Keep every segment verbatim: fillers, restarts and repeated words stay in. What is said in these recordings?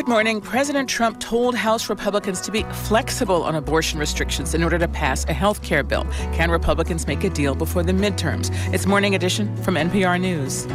Good morning. President Trump told House Republicans to be flexible on abortion restrictions in order to pass a health care bill. Can Republicans make a deal before the midterms? It's Morning Edition from N P R News.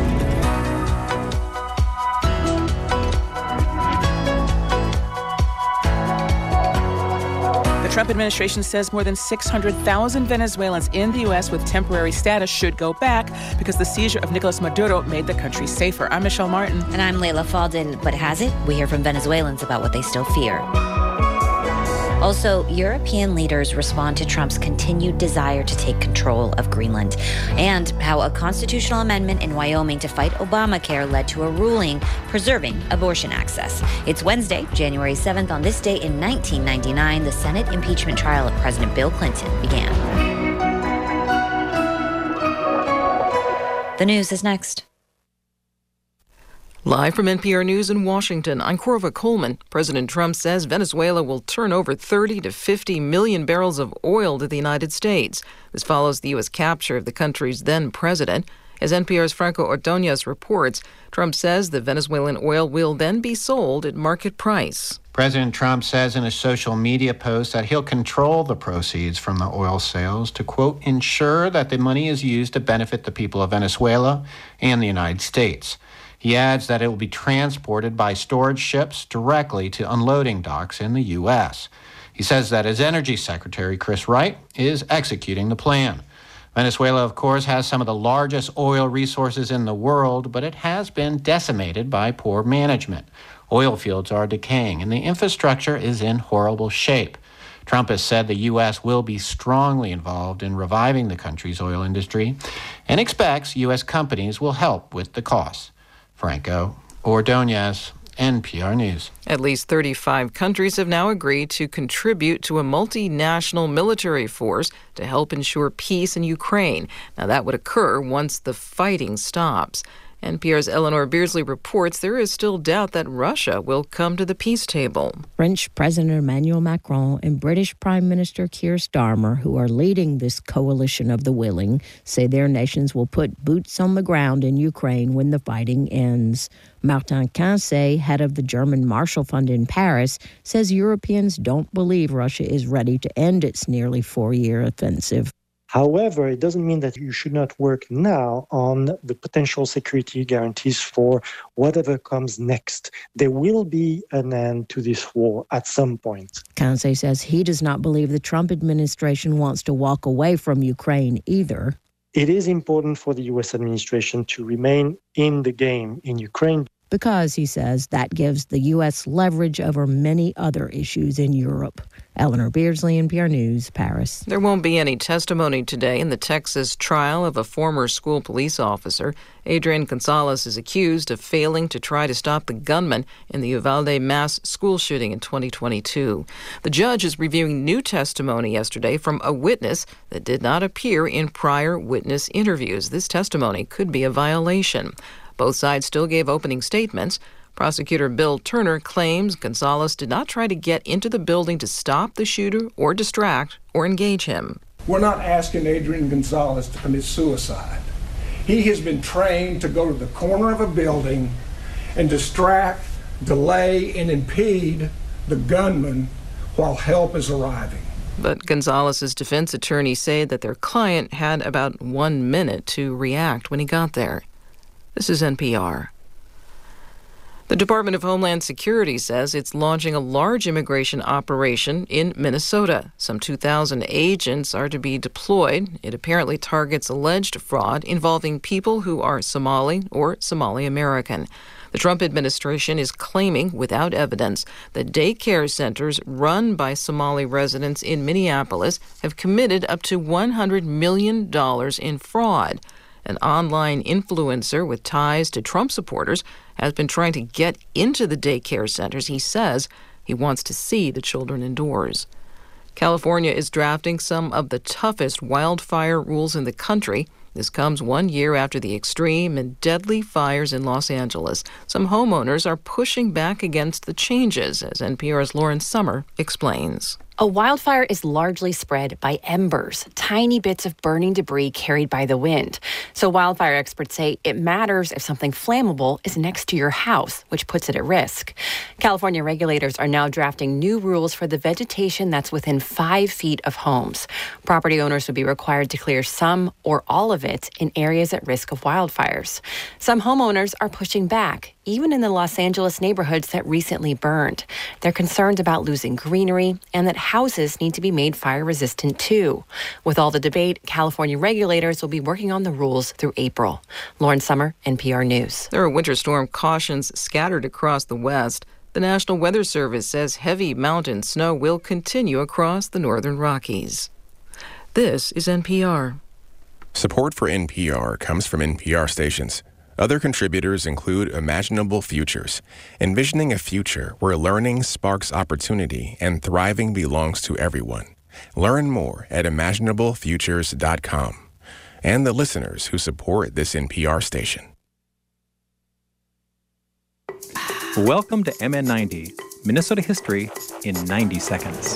The Trump administration says more than six hundred thousand Venezuelans in the U S with temporary status should go back because the seizure of Nicolas Maduro made the country safer. I'm Michelle Martin. And I'm Layla Faldin. But has it? We hear from Venezuelans about what they still fear. Also, European leaders respond to Trump's continued desire to take control of Greenland, and how a constitutional amendment in Wyoming to fight Obamacare led to a ruling preserving abortion access. It's Wednesday, January seventh. On this day in nineteen ninety-nine, the Senate impeachment trial of President Bill Clinton began. The news is next. Live from N P R News in Washington, I'm Corva Coleman. President Trump says Venezuela will turn over thirty to fifty million barrels of oil to the United States. This follows the U S capture of the country's then president. As N P R's Franco Ordonez reports, Trump says the Venezuelan oil will then be sold at market price. President Trump says in a social media post that he'll control the proceeds from the oil sales to, quote, ensure that the money is used to benefit the people of Venezuela and the United States. He adds that it will be transported by storage ships directly to unloading docks in the U S. He says that his Energy Secretary, Chris Wright, is executing the plan. Venezuela, of course, has some of the largest oil resources in the world, but it has been decimated by poor management. Oil fields are decaying, and the infrastructure is in horrible shape. Trump has said the U S will be strongly involved in reviving the country's oil industry and expects U S companies will help with the costs. Franco Ordonez, N P R News. At least thirty-five countries have now agreed to contribute to a multinational military force to help ensure peace in Ukraine. Now, that would occur once the fighting stops. N P R's Eleanor Beardsley reports there is still doubt that Russia will come to the peace table. French President Emmanuel Macron and British Prime Minister Keir Starmer, who are leading this coalition of the willing, say their nations will put boots on the ground in Ukraine when the fighting ends. Martin Quincey, head of the German Marshall Fund in Paris, says Europeans don't believe Russia is ready to end its nearly four-year offensive. However, it doesn't mean that you should not work now on the potential security guarantees for whatever comes next. There will be an end to this war at some point. Quincey says he does not believe the Trump administration wants to walk away from Ukraine either. It is important for the U S administration to remain in the game in Ukraine. Because, he says, that gives the U S leverage over many other issues in Europe. Eleanor Beardsley, N P R News, Paris. There won't be any testimony today in the Texas trial of a former school police officer. Adrian Gonzalez is accused of failing to try to stop the gunman in the Uvalde mass school shooting in twenty twenty-two. The judge is reviewing new testimony yesterday from a witness that did not appear in prior witness interviews. This testimony could be a violation. Both sides still gave opening statements. Prosecutor Bill Turner claims Gonzalez did not try to get into the building to stop the shooter or distract or engage him. We're not asking Adrian Gonzalez to commit suicide. He has been trained to go to the corner of a building and distract, delay, and impede the gunman while help is arriving. But Gonzalez's defense attorney said that their client had about one minute to react when he got there. This is N P R. The Department of Homeland Security says it's launching a large immigration operation in Minnesota. Some two thousand agents are to be deployed. It apparently targets alleged fraud involving people who are Somali or Somali American. The Trump administration is claiming, without evidence, that daycare centers run by Somali residents in Minneapolis have committed up to one hundred million dollars in fraud. An online influencer with ties to Trump supporters has been trying to get into the daycare centers. He says he wants to see the children indoors. California is drafting some of the toughest wildfire rules in the country. This comes one year after the extreme and deadly fires in Los Angeles. Some homeowners are pushing back against the changes, as N P R's Lauren Summer explains. A wildfire is largely spread by embers, tiny bits of burning debris carried by the wind. So wildfire experts say it matters if something flammable is next to your house, which puts it at risk. California regulators are now drafting new rules for the vegetation that's within five feet of homes. Property owners would be required to clear some or all of it in areas at risk of wildfires. Some homeowners are pushing back, even in the Los Angeles neighborhoods that recently burned. They're concerned about losing greenery and that houses need to be made fire-resistant too. With all the debate, California regulators will be working on the rules through April. Lauren Sommer, N P R News. There are winter storm cautions scattered across the West. The National Weather Service says heavy mountain snow will continue across the northern Rockies. This is N P R. Support for N P R comes from N P R stations. Other contributors include Imaginable Futures, envisioning a future where learning sparks opportunity and thriving belongs to everyone. Learn more at imaginable futures dot com. And the listeners who support this N P R station. Welcome to M N ninety, Minnesota history in ninety seconds.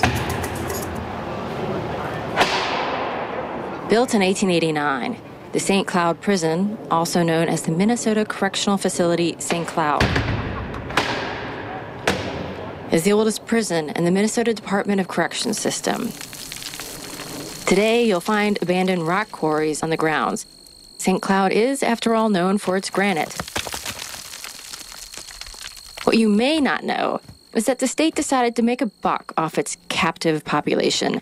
Built in eighteen eighty-nine, the Saint Cloud Prison, also known as the Minnesota Correctional Facility Saint Cloud, is the oldest prison in the Minnesota Department of Corrections system. Today, you'll find abandoned rock quarries on the grounds. Saint Cloud is, after all, known for its granite. What you may not know is that the state decided to make a buck off its captive population.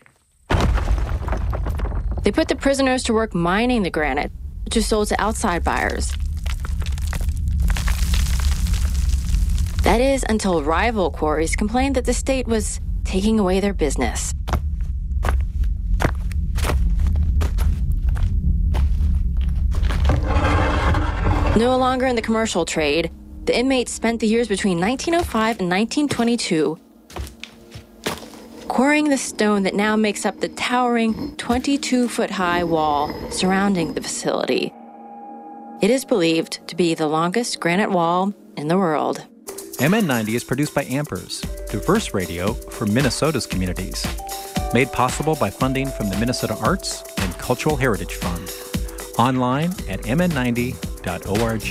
They put the prisoners to work mining the granite, which is sold to outside buyers. That is until rival quarries complained that the state was taking away their business. No longer in the commercial trade, the inmates spent the years between nineteen oh five and nineteen twenty-two quarrying the stone that now makes up the towering twenty-two foot high wall surrounding the facility. It is believed to be the longest granite wall in the world. M N ninety is produced by Ampers, diverse radio for Minnesota's communities. Made possible by funding from the Minnesota Arts and Cultural Heritage Fund. Online at m n ninety dot org.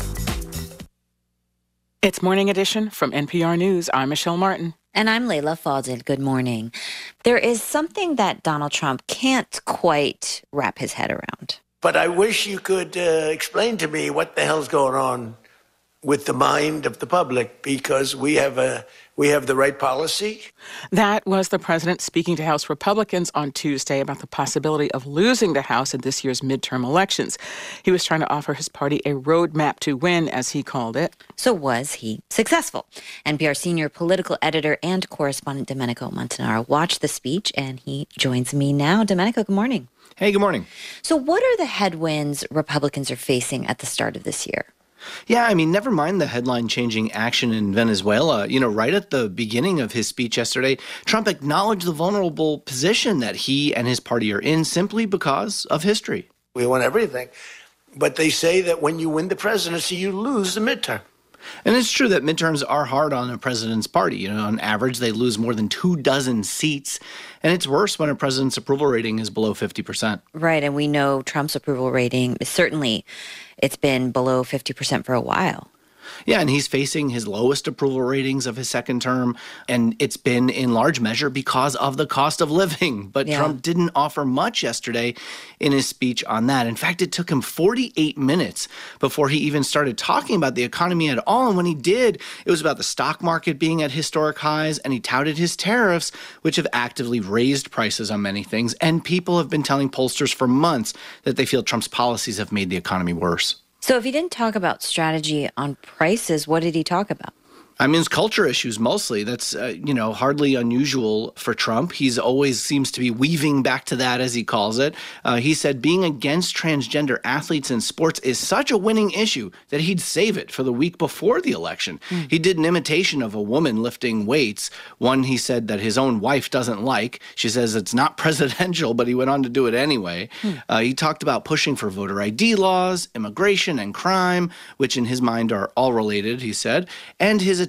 It's Morning Edition from N P R News. I'm Michelle Martin. And I'm Layla Falded. Good morning. There is something that Donald Trump can't quite wrap his head around. But I wish you could uh, explain to me what the hell's going on with the mind of the public, because we have a we have the right policy. That was the president speaking to House Republicans on Tuesday about the possibility of losing the House in this year's midterm elections. He was trying to offer his party a roadmap to win, as he called it. So was he successful? N P R senior political editor and correspondent Domenico Montanaro watched the speech, and he joins me now. Domenico, good morning. Hey, good morning. So what are the headwinds Republicans are facing at the start of this year? Yeah, I mean, never mind the headline-changing action in Venezuela. You know, right at the beginning of his speech yesterday, Trump acknowledged the vulnerable position that he and his party are in simply because of history. We want everything. But they say that when you win the presidency, you lose the midterm. And it's true that midterms are hard on a president's party. You know, on average, they lose more than two dozen seats. And it's worse when a president's approval rating is below fifty percent. Right. And we know Trump's approval rating, certainly it's been below fifty percent for a while. Yeah, and he's facing his lowest approval ratings of his second term, and it's been in large measure because of the cost of living. But yeah. Trump didn't offer much yesterday in his speech on that. In fact, it took him forty-eight minutes before he even started talking about the economy at all. And when he did, it was about the stock market being at historic highs, and he touted his tariffs, which have actively raised prices on many things. And people have been telling pollsters for months that they feel Trump's policies have made the economy worse. So if he didn't talk about strategy on prices, what did he talk about? I mean, it's culture issues mostly. That's, uh, you know, hardly unusual for Trump. He's always seems to be weaving back to that, as he calls it. Uh, he said being against transgender athletes in sports is such a winning issue that he'd save it for the week before the election. Mm. He did an imitation of a woman lifting weights, one he said that his own wife doesn't like. She says it's not presidential, but he went on to do it anyway. Mm. Uh, he talked about pushing for voter I D laws, immigration, and crime, which in his mind are all related, he said, and his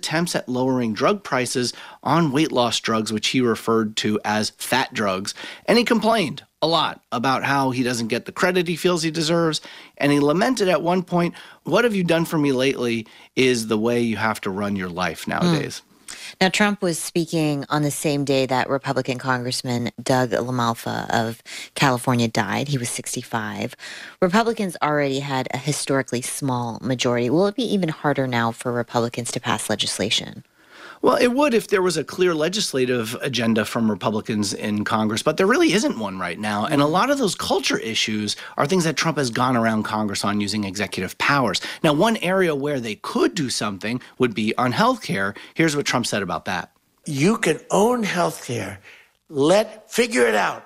attempts at lowering drug prices on weight loss drugs, which he referred to as fat drugs. And he complained a lot about how he doesn't get the credit he feels he deserves. And he lamented at one point, "What have you done for me lately is the way you have to run your life nowadays." Mm. Now, Trump was speaking on the same day that Republican Congressman Doug LaMalfa of California died. He was sixty-five. Republicans already had a historically small majority. Will it be even harder now for Republicans to pass legislation? Well, it would if there was a clear legislative agenda from Republicans in Congress, but there really isn't one right now. And a lot of those culture issues are things that Trump has gone around Congress on using executive powers. Now, one area where they could do something would be on health care. Here's what Trump said about that. You can own health care. Let, figure it out.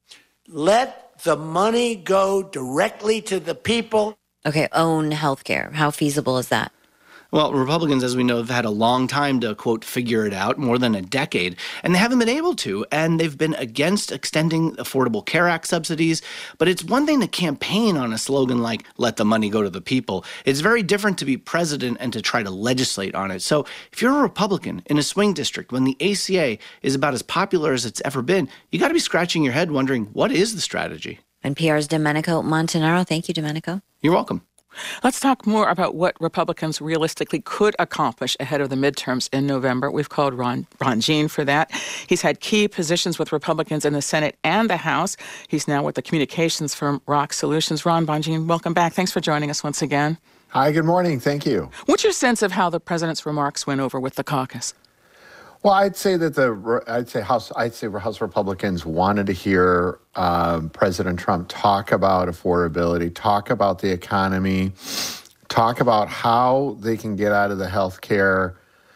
Let the money go directly to the people. Okay, own health care. How feasible is that? Well, Republicans, as we know, have had a long time to, quote, figure it out, more than a decade, and they haven't been able to, and they've been against extending Affordable Care Act subsidies. But it's one thing to campaign on a slogan like, let the money go to the people. It's very different to be president and to try to legislate on it. So if you're a Republican in a swing district, when the A C A is about as popular as it's ever been, you got to be scratching your head wondering, what is the strategy? N P R's Domenico Montanaro. Thank you, Domenico. You're welcome. Let's talk more about what Republicans realistically could accomplish ahead of the midterms in November. We've called Ron, Ron Jean for that. He's had key positions with Republicans in the Senate and the House. He's now with the communications firm Rock Solutions. Ron Bonjean, welcome back. Thanks for joining us once again. Hi, good morning. Thank you. What's your sense of how the president's remarks went over with the caucus? Well, I'd say that the I'd say House I'd say House Republicans wanted to hear um, President Trump talk about affordability, talk about the economy, talk about how they can get out of the healthcare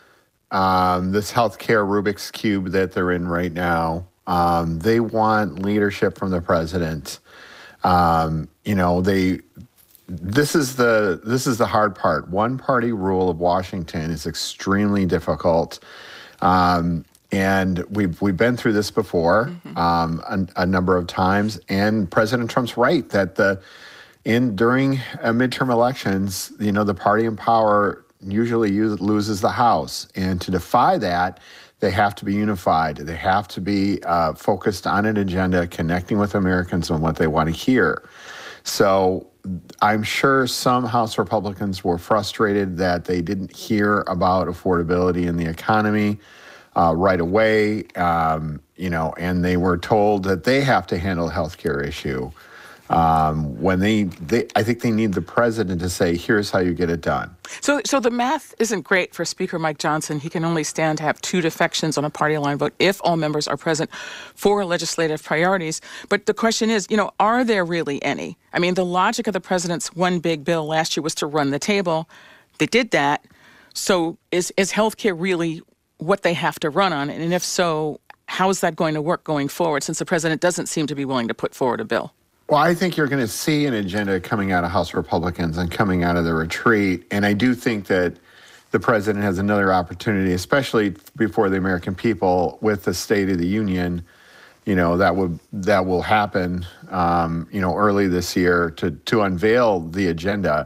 um, this healthcare Rubik's Cube that they're in right now. Um, they want leadership from the president. Um, you know, they. This is the this is the hard part. One party rule of Washington is extremely difficult. Um, and we've we've been through this before mm-hmm. um, a, a number of times. And President Trump's right that the in during uh, midterm elections, you know, the party in power usually use, loses the House, and to defy that, they have to be unified. They have to be uh, focused on an agenda, connecting with Americans on what they want to hear. So I'm sure some House Republicans were frustrated that they didn't hear about affordability in the economy uh, right away, um, you know, and they were told that they have to handle the health care issue. Um, when they, they, I think they need the president to say, here's how you get it done. So so the math isn't great for Speaker Mike Johnson. He can only stand to have two defections on a party line vote if all members are present for legislative priorities. But the question is, you know, are there really any? I mean, the logic of the president's one big bill last year was to run the table. They did that. So is, is healthcare really what they have to run on? And if so, how is that going to work going forward, since the president doesn't seem to be willing to put forward a bill? Well, I think you're going to see an agenda coming out of House Republicans and coming out of the retreat. And I do think that the president has another opportunity, especially before the American people, with the State of the Union. You know, that would that will happen, um, you know, early this year to, to unveil the agenda.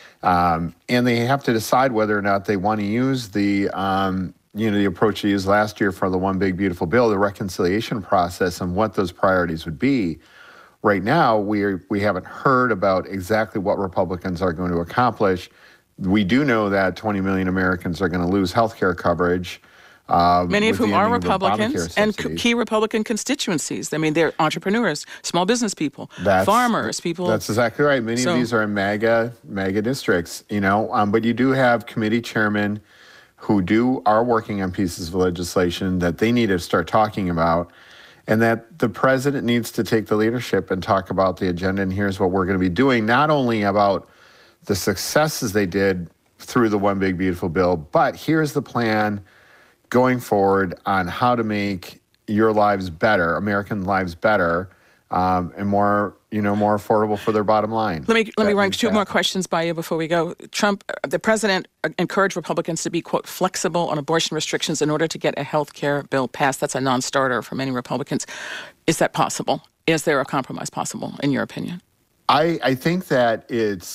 Um, and they have to decide whether or not they want to use the, um, you know, the approach they used last year for the One Big Beautiful Bill, the reconciliation process, and what those priorities would be. Right now, we are, we haven't heard about exactly what Republicans are going to accomplish. We do know that twenty million Americans are going to lose health care coverage. Uh, Many of whom are Republicans and key Republican constituencies. I mean, they're entrepreneurs, small business people, that's, farmers, people. That's exactly right. Many so, of these are in MAGA, MAGA districts, you know, um, but you do have committee chairmen who do are working on pieces of legislation that they need to start talking about. And that the president needs to take the leadership and talk about the agenda. And here's what we're going to be doing, not only about the successes they did through the One Big Beautiful Bill, but here's the plan going forward on how to make your lives better, American lives better, um, and more, you know, more affordable for their bottom line. Let me let me run two more questions by you before we go. Trump, the president encouraged Republicans to be, quote, flexible on abortion restrictions in order to get a health care bill passed. That's a non-starter for many Republicans. Is that possible? Is there a compromise possible, in your opinion? I, I think that it's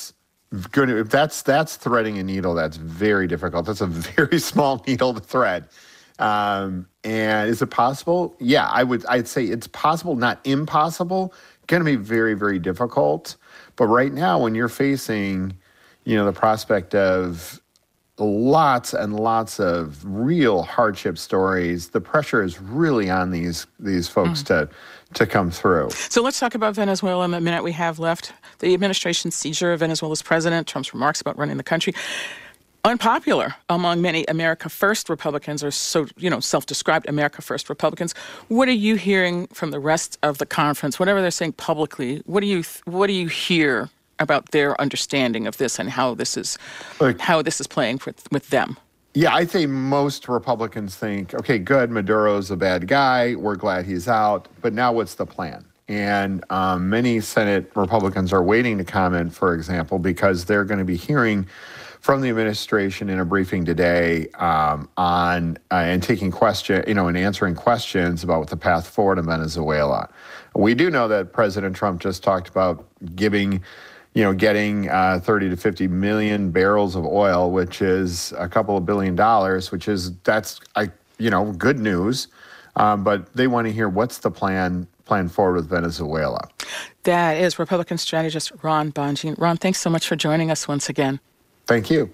going to, if that's that's threading a needle, that's very difficult. That's a very small needle to thread. Um, and is it possible? Yeah, I would. I'd say it's possible, not impossible. Going to be very, very difficult. But right now, when you're facing, you know, the prospect of lots and lots of real hardship stories, the pressure is really on these these folks mm. to to come through. So let's talk about Venezuela in the minute we have left. The administration's seizure of Venezuela's president, Trump's remarks about running the country, unpopular among many America First Republicans, or so, you know, self-described America First Republicans. What are you hearing from the rest of the conference? Whatever they're saying publicly, what do you what do you hear about their understanding of this and how this is like, how this is playing with, with them? Yeah, I think most Republicans think, okay, good, Maduro's a bad guy. We're glad he's out. But now what's the plan? And um, many Senate Republicans are waiting to comment, for example, because they're going to be hearing from the administration in a briefing today um, on uh, and taking question, you know, and answering questions about the path forward in Venezuela. We do know that President Trump just talked about giving, you know, getting uh, thirty to fifty million barrels of oil, which is a couple of billion dollars, which is that's, I, you know, good news. Um, but they want to hear what's the plan plan forward with Venezuela. That is Republican strategist Ron Bonjean. Ron, thanks so much for joining us once again. Thank you.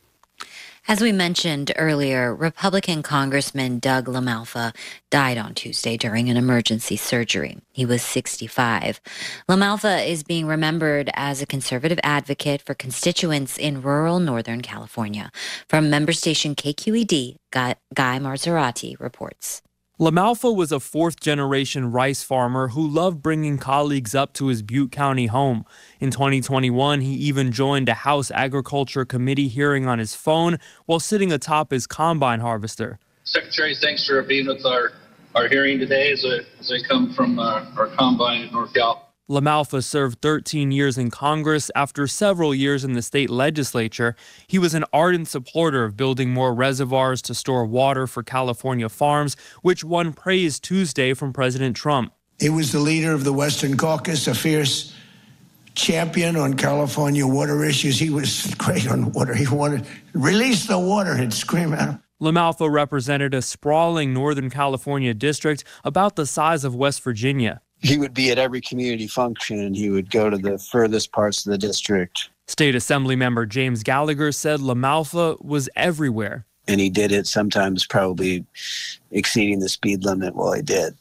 As we mentioned earlier, Republican Congressman Doug LaMalfa died on Tuesday during an emergency surgery. He was sixty-five. LaMalfa is being remembered as a conservative advocate for constituents in rural Northern California. From member station K Q E D, Guy, Guy Marzorati reports. LaMalfa was a fourth-generation rice farmer who loved bringing colleagues up to his Butte County home. In twenty twenty-one, he even joined a House Agriculture Committee hearing on his phone while sitting atop his combine harvester. Secretary, thanks for being with our, our hearing today as I, as I come from uh, our combine in North Cal. LaMalfa served thirteen years in Congress. After several years in the state legislature, he was an ardent supporter of building more reservoirs to store water for California farms, which won praise Tuesday from President Trump. He was the leader of the Western Caucus, a fierce champion on California water issues. He was great on water. He wanted, release the water, he'd scream at him. LaMalfa represented a sprawling Northern California district about the size of West Virginia. He would be at every community function, and he would go to the furthest parts of the district. State Assembly member James Gallagher said LaMalfa was everywhere. And he did it sometimes probably exceeding the speed limit while he did.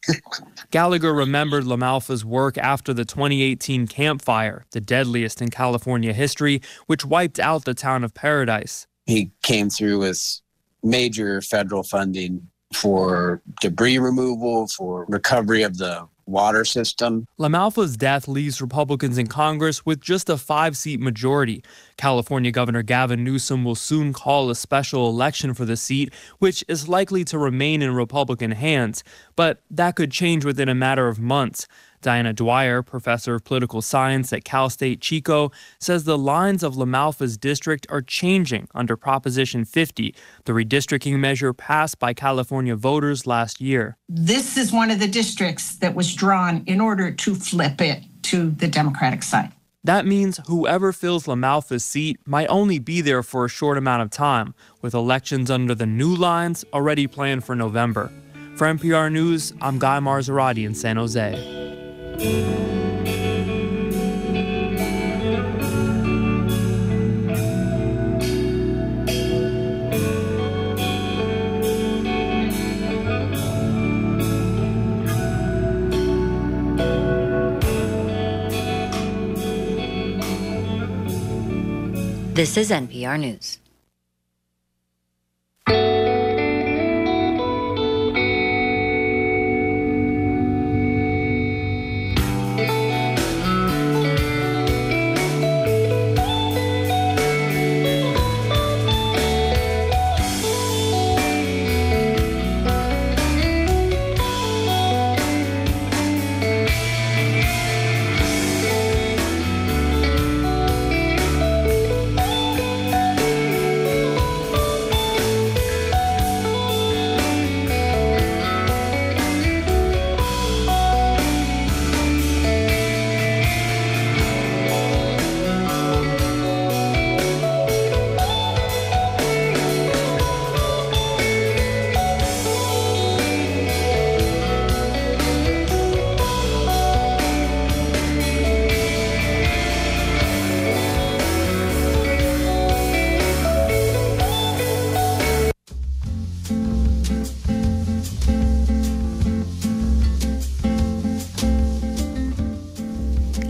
Gallagher remembered LaMalfa's work after the twenty eighteen Camp Fire, the deadliest in California history, which wiped out the town of Paradise. He came through with major federal funding for debris removal, for recovery of the water system. LaMalfa's death leaves Republicans in Congress with just a five-seat majority. California Governor Gavin Newsom will soon call a special election for the seat, which is likely to remain in Republican hands, but that could change within a matter of months. Diana Dwyer, professor of political science at Cal State Chico, says the lines of LaMalfa's district are changing under Proposition fifty, the redistricting measure passed by California voters last year. This is one of the districts that was drawn in order to flip it to the Democratic side. That means whoever fills LaMalfa's seat might only be there for a short amount of time, with elections under the new lines already planned for November. For N P R News, I'm Guy Marzorati in San Jose. This is N P R News.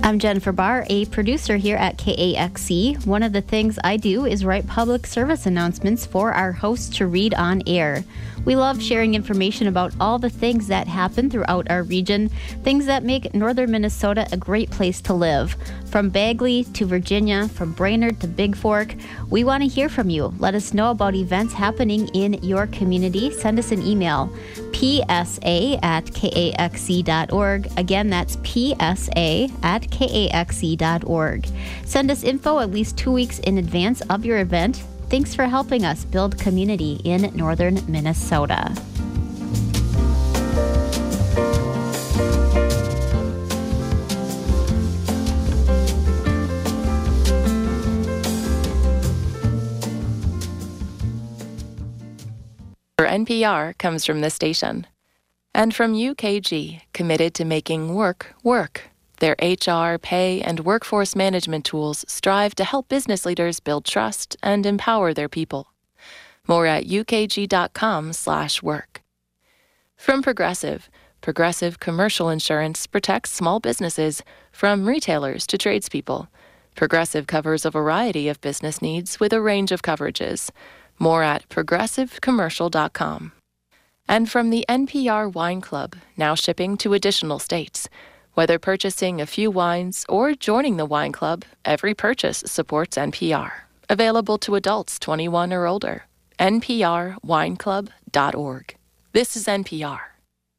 I'm Jennifer Barr, a producer here at K A X C. One of the things I do is write public service announcements for our hosts to read on air. We love sharing information about all the things that happen throughout our region, things that make northern Minnesota a great place to live. From Bagley to Virginia, from Brainerd to Big Fork, we want to hear from you. Let us know about events happening in your community. Send us an email, p s a at k a x c dot org. Again, that's p s a at k a x c dot org. Send us info at least two weeks in advance of your event. Thanks for helping us build community in northern Minnesota. For N P R comes from this station. And from U K G, committed to making work work. Their H R, pay, and workforce management tools strive to help business leaders build trust and empower their people. More at u k g dot com slash work. From Progressive, Progressive Commercial Insurance protects small businesses from retailers to tradespeople. Progressive covers a variety of business needs with a range of coverages. More at progressive commercial dot com. And from the N P R Wine Club, now shipping to additional states. Whether purchasing a few wines or joining the wine club, every purchase supports N P R. Available to adults twenty-one or older. n p r wine club dot org. This is N P R.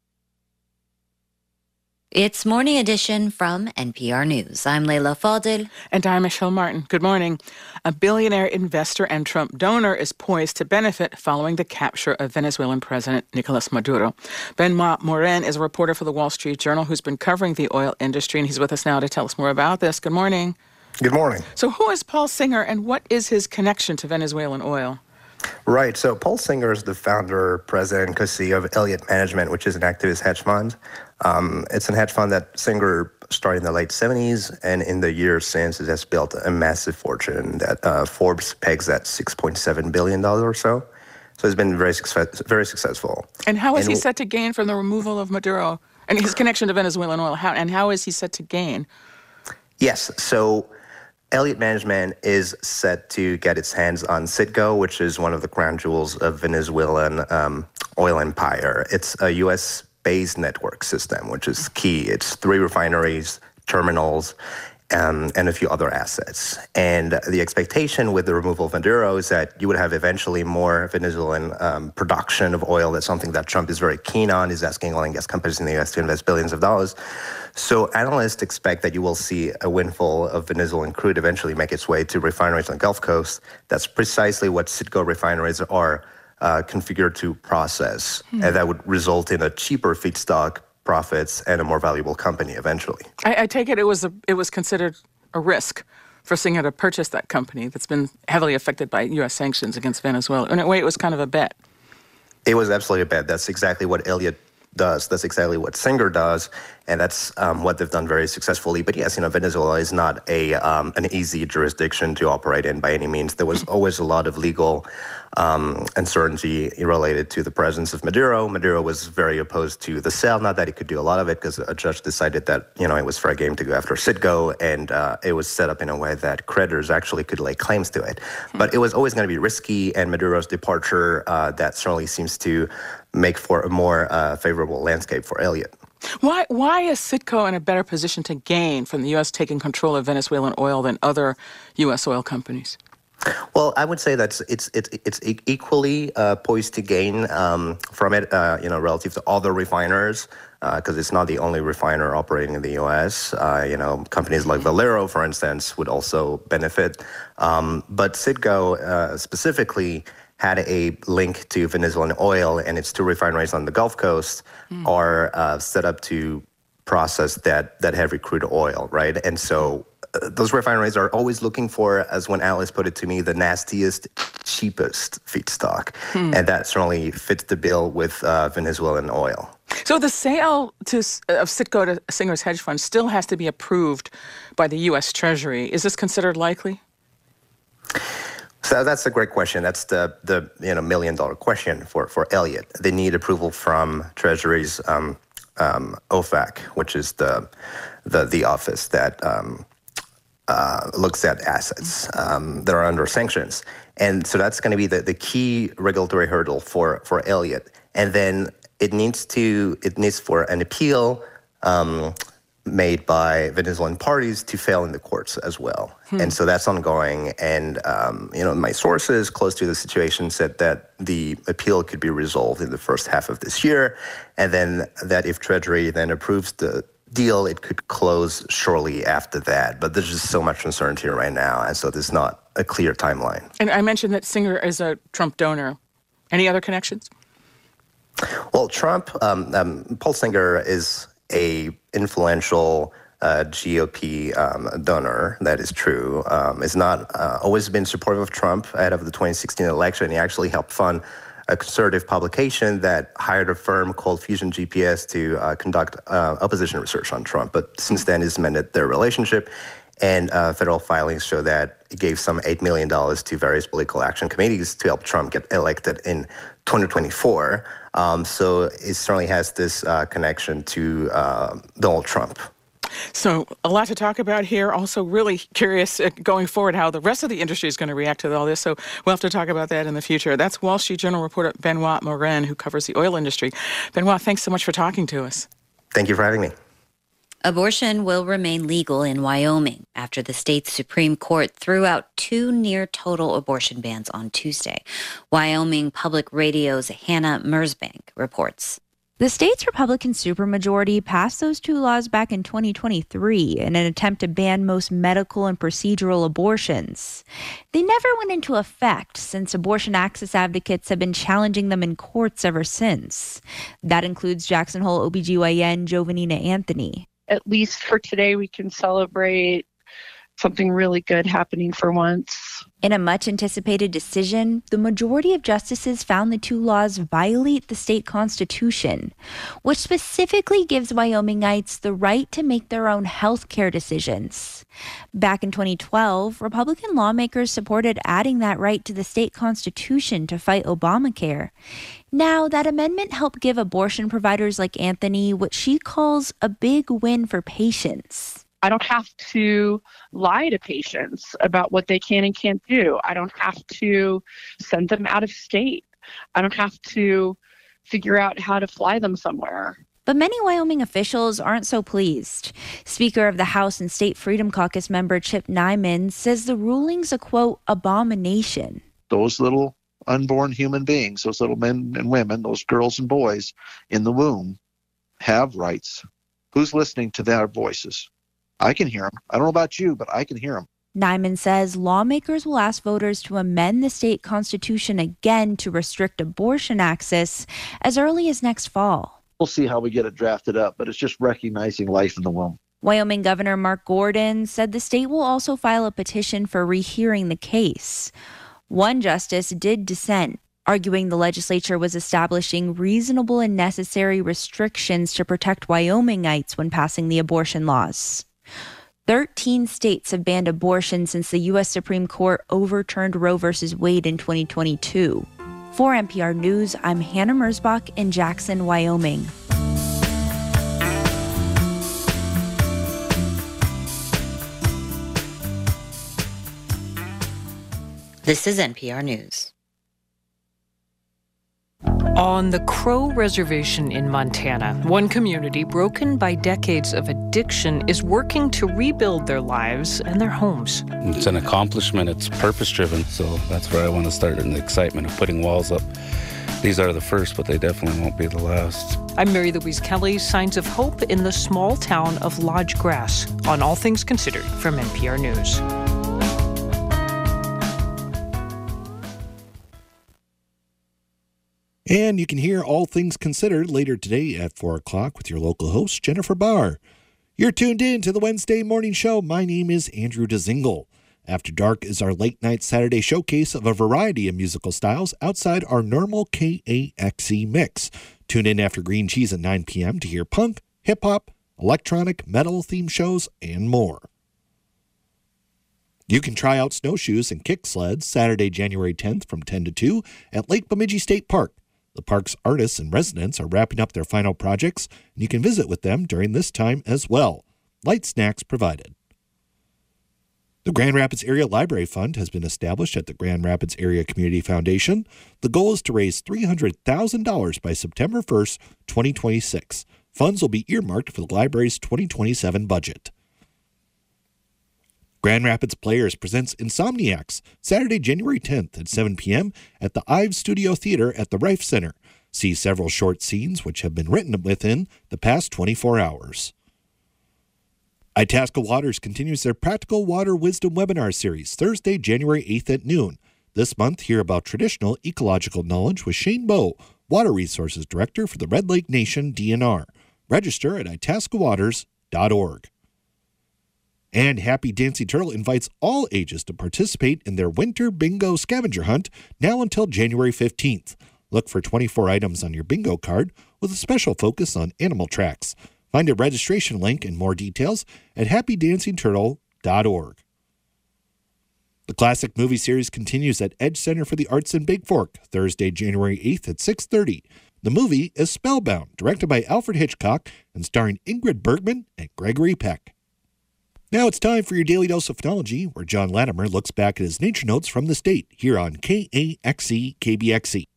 It's Morning Edition from N P R News. I'm Leila Fadil. And I'm Michelle Martin. Good morning. A billionaire investor and Trump donor is poised to benefit following the capture of Venezuelan President Nicolas Maduro. Benoit Morin is a reporter for the Wall Street Journal who's been covering the oil industry, and he's with us now to tell us more about this. Good morning. Good morning. So who is Paul Singer, and what is his connection to Venezuelan oil? Right. So Paul Singer is the founder, president, and C E O of Elliott Management, which is an activist hedge fund. Um, it's a hedge fund that Singer started in the late seventies, and in the years since, it has built a massive fortune that uh, Forbes pegs at six point seven billion dollars or so. So it's been very success- very successful. And how is and he set to gain from the removal of Maduro and his connection to Venezuelan oil? How, and how is he set to gain? Yes. So Elliott Management is set to get its hands on Citgo, which is one of the crown jewels of Venezuelan um, oil empire. It's a U S-based network system, which is key. It's three refineries, terminals, um, and a few other assets. And the expectation with the removal of Maduro is that you would have eventually more Venezuelan um, production of oil. That's something that Trump is very keen on. He's asking oil and gas companies in the U S to invest billions of dollars. So analysts expect that you will see a windfall of Venezuelan crude eventually make its way to refineries on the Gulf Coast. That's precisely what Citgo refineries are uh, configured to process. Hmm. And that would result in a cheaper feedstock, profits, and a more valuable company eventually. I, I take it it was a, it was considered a risk for Singer to purchase that company that's been heavily affected by U S sanctions against Venezuela. In a way, it was kind of a bet. It was absolutely a bet. That's exactly what Elliott does. That's exactly what Singer does, and that's um, what they've done very successfully. But yes, you know, Venezuela is not a um, an easy jurisdiction to operate in by any means. There was always a lot of legal um, uncertainty related to the presence of Maduro. Maduro was very opposed to the sale. Not that he could do a lot of it, because a judge decided that, you know, it was fair game to go after Citgo, and uh, it was set up in a way that creditors actually could lay claims to it. But it was always going to be risky, and Maduro's departure, uh, that certainly seems to make for a more uh, favorable landscape for Elliott. Why why is Citgo in a better position to gain from the U S taking control of Venezuelan oil than other U S oil companies? Well, I would say that it's it's it's equally uh, poised to gain um, from it, uh, you know, relative to other refiners, because uh, it's not the only refiner operating in the U S. Uh, you know, companies like Valero, for instance, would also benefit. Um, but Citgo uh, specifically had a link to Venezuelan oil, and its two refineries on the Gulf Coast mm. are uh, set up to process that that heavy crude oil, right? And so uh, those refineries are always looking for, as when Alice put it to me, the nastiest, cheapest feedstock. Mm. And that certainly fits the bill with uh, Venezuelan oil. So the sale to, of Citgo to Singer's hedge fund still has to be approved by the U S Treasury. Is this considered likely? So that's a great question. That's the the you know million dollar question for, for Elliott. They need approval from Treasury's um, um, O F A C, which is the the, the office that um, uh, looks at assets um, that are under sanctions. And so that's going to be the, the key regulatory hurdle for, for Elliott. And then it needs to it needs for an appeal um, made by Venezuelan parties to fail in the courts as well. Hmm. And so that's ongoing. And, um, you know, my sources close to the situation said that the appeal could be resolved in the first half of this year. And then that if Treasury then approves the deal, it could close shortly after that. But there's just so much uncertainty right now. And so there's not a clear timeline. And I mentioned that Singer is a Trump donor. Any other connections? Well, Trump, um, um, Paul Singer is a influential uh, G O P um, donor. That is true. Um, is not uh, always been supportive of Trump ahead of the twenty sixteen election. He actually helped fund a conservative publication that hired a firm called Fusion G P S to uh, conduct uh, opposition research on Trump. But since then, it's mended their relationship. And uh, federal filings show that it gave some eight million dollars to various political action committees to help Trump get elected in twenty twenty-four. Um, so it certainly has this uh, connection to uh, Donald Trump. So a lot to talk about here. Also really curious uh, going forward how the rest of the industry is going to react to all this. So we'll have to talk about that in the future. That's Wall Street Journal reporter Benoit Morin, who covers the oil industry. Benoit, thanks so much for talking to us. Thank you for having me. Abortion will remain legal in Wyoming after the state's Supreme Court threw out two near-total abortion bans on Tuesday. Wyoming Public Radio's Hannah Mersbank reports. The state's Republican supermajority passed those two laws back in twenty twenty-three in an attempt to ban most medical and procedural abortions. They never went into effect since abortion access advocates have been challenging them in courts ever since. That includes Jackson Hole O B G Y N Jovanina Anthony. At least for today, we can celebrate something really good happening for once. In a much-anticipated decision, the majority of justices found the two laws violate the state constitution, which specifically gives Wyomingites the right to make their own health care decisions. Back in twenty twelve, Republican lawmakers supported adding that right to the state constitution to fight Obamacare. Now, that amendment helped give abortion providers like Anthony what she calls a big win for patients. I don't have to lie to patients about what they can and can't do. I don't have to send them out of state. I don't have to figure out how to fly them somewhere. But many Wyoming officials aren't so pleased. Speaker of the House and State Freedom Caucus member Chip Nyman says the ruling's a, quote, abomination. Those little unborn human beings, those little men and women, those girls and boys in the womb have rights. Who's listening to their voices? I can hear them. I don't know about you, but I can hear them. Nyman says lawmakers will ask voters to amend the state constitution again to restrict abortion access as early as next fall. We'll see how we get it drafted up, but it's just recognizing life in the womb. Wyoming Governor Mark Gordon said the state will also file a petition for rehearing the case. One justice did dissent, arguing the legislature was establishing reasonable and necessary restrictions to protect Wyomingites when passing the abortion laws. Thirteen states have banned abortion since the U S Supreme Court overturned Roe v. Wade in twenty twenty-two. For N P R News, I'm Hannah Mersbach in Jackson, Wyoming. This is N P R News. On the Crow Reservation in Montana, one community broken by decades of addiction is working to rebuild their lives and their homes. It's an accomplishment. It's purpose-driven, so that's where I want to start in the excitement of putting walls up. These are the first, but they definitely won't be the last. I'm Mary Louise Kelly. Signs of hope in the small town of Lodge Grass on All Things Considered from N P R News. And you can hear All Things Considered later today at four o'clock with your local host, Jennifer Barr. You're tuned in to the Wednesday morning show. My name is Andrew DeZingle. After Dark is our late-night Saturday showcase of a variety of musical styles outside our normal K A X E mix. Tune in after Green Cheese at nine p.m. to hear punk, hip-hop, electronic, metal-themed shows, and more. You can try out snowshoes and kick sleds Saturday, January tenth from ten to two at Lake Bemidji State Park. The park's artists and residents are wrapping up their final projects, and you can visit with them during this time as well. Light snacks provided. The Grand Rapids Area Library Fund has been established at the Grand Rapids Area Community Foundation. The goal is to raise three hundred thousand dollars by September first, twenty twenty-six. Funds will be earmarked for the library's twenty twenty-seven budget. Grand Rapids Players presents Insomniacs, Saturday, January tenth at seven p.m. at the Ives Studio Theater at the Rife Center. See several short scenes which have been written within the past twenty-four hours. Itasca Waters continues their Practical Water Wisdom webinar series Thursday, January eighth at noon. This month, hear about traditional ecological knowledge with Shane Bowe, Water Resources Director for the Red Lake Nation D N R. Register at itasca waters dot org. And Happy Dancy Turtle invites all ages to participate in their Winter Bingo Scavenger Hunt now until January fifteenth. Look for twenty-four items on your bingo card with a special focus on animal tracks. Find a registration link and more details at happy dancing turtle dot org. The classic movie series continues at Edge Center for the Arts in Big Fork, Thursday, January eighth at six thirty. The movie is Spellbound, directed by Alfred Hitchcock and starring Ingrid Bergman and Gregory Peck. Now it's time for your Daily Dose of Phenology, where John Latimer looks back at his nature notes from the state here on K A X E K B X E.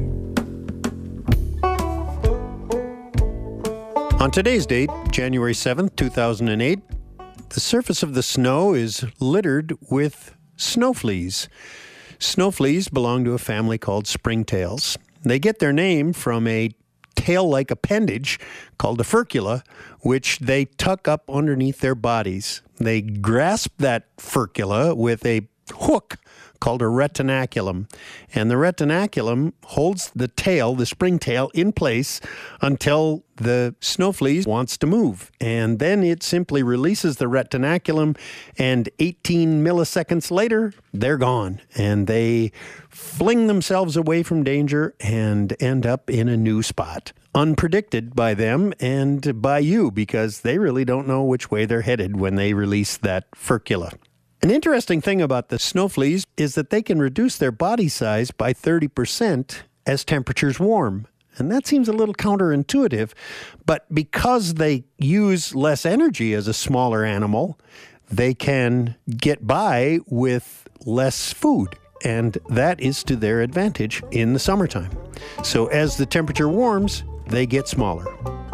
On today's date, January seventh, two thousand eight, the surface of the snow is littered with snow fleas. Snow fleas belong to a family called springtails. They get their name from a tail-like appendage called a furcula, which they tuck up underneath their bodies. They grasp that furcula with a hook called a retinaculum. And the retinaculum holds the tail, the springtail, in place until the snow flea wants to move. And then it simply releases the retinaculum, and eighteen milliseconds later, they're gone. And they fling themselves away from danger and end up in a new spot. Unpredicted by them and by you, because they really don't know which way they're headed when they release that furcula. An interesting thing about the snow fleas is that they can reduce their body size by thirty percent as temperatures warm. And that seems a little counterintuitive, but because they use less energy as a smaller animal, they can get by with less food. And that is to their advantage in the summertime. So as the temperature warms, they get smaller.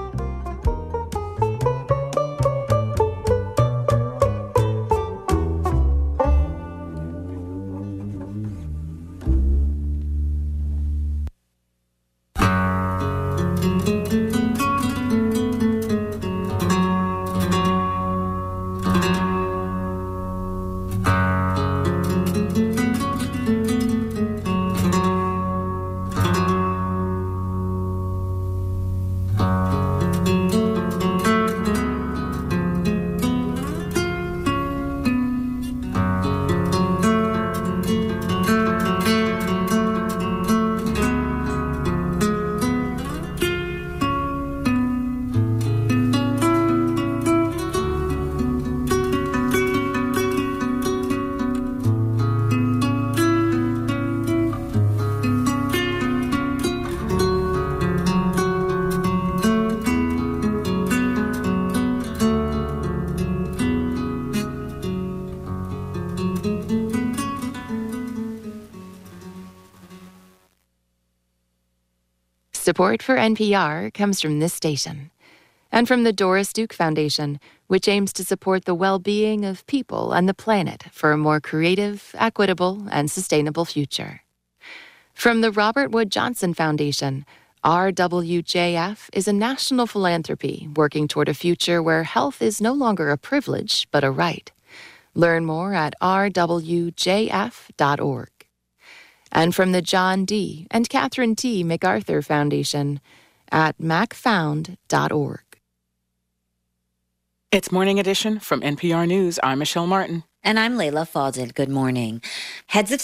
Support for N P R comes from this station and from the Doris Duke Foundation, which aims to support the well-being of people and the planet for a more creative, equitable, and sustainable future. From the Robert Wood Johnson Foundation, R W J F is a national philanthropy working toward a future where health is no longer a privilege, but a right. Learn more at r w j f dot org. And from the John D. and Catherine T. MacArthur Foundation at mac found dot org. It's Morning Edition from N P R News. I'm Michelle Martin. And I'm Layla Falded. Good morning. Heads of state